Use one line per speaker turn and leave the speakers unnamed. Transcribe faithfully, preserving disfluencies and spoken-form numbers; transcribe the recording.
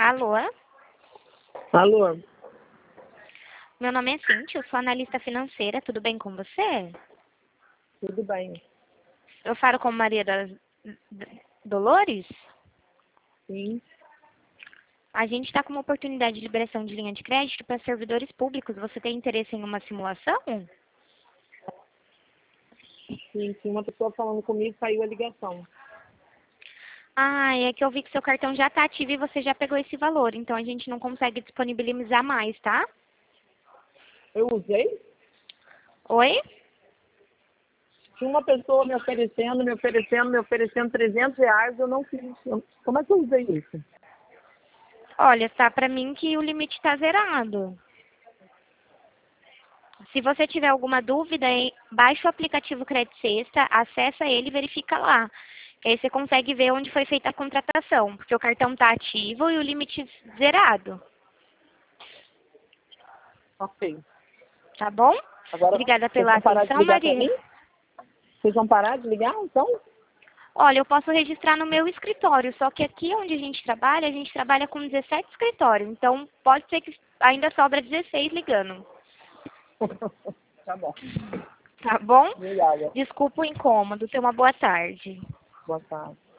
Alô?
Alô?
Meu nome é Cintia, eu sou analista financeira, tudo bem com você?
Tudo bem.
Eu falo com Maria das Dolores?
Sim.
A gente está com uma oportunidade de liberação de linha de crédito para servidores públicos. Você tem interesse em uma simulação?
Sim, sim. Uma pessoa falando comigo, caiu a ligação.
Ah, é que eu vi que seu cartão já está ativo e você já pegou esse valor. Então a gente não consegue disponibilizar mais, tá?
Eu usei?
Oi?
Tinha uma pessoa me oferecendo, me oferecendo, me oferecendo trezentos reais, eu não fiz. Eu- Como é que eu usei isso?
Olha, tá para mim que o limite está zerado. Se você tiver alguma dúvida, hein, baixa o aplicativo Crédito Sexta, acessa ele e verifica lá. Que aí você consegue ver onde foi feita a contratação, porque o cartão está ativo e o limite zerado.
Ok.
Tá bom?
Agora,
Obrigada
vocês
pela
vão parar de
atenção,
ligar para
Maria.
mim? Vocês vão parar de ligar, então?
Olha, eu posso registrar no meu escritório, só que aqui onde a gente trabalha, a gente trabalha com dezessete escritórios. Então, pode ser que ainda sobra dezesseis ligando.
Tá bom.
Tá bom?
Obrigada.
Desculpa o incômodo. Tenha uma boa tarde.
Boa tarde.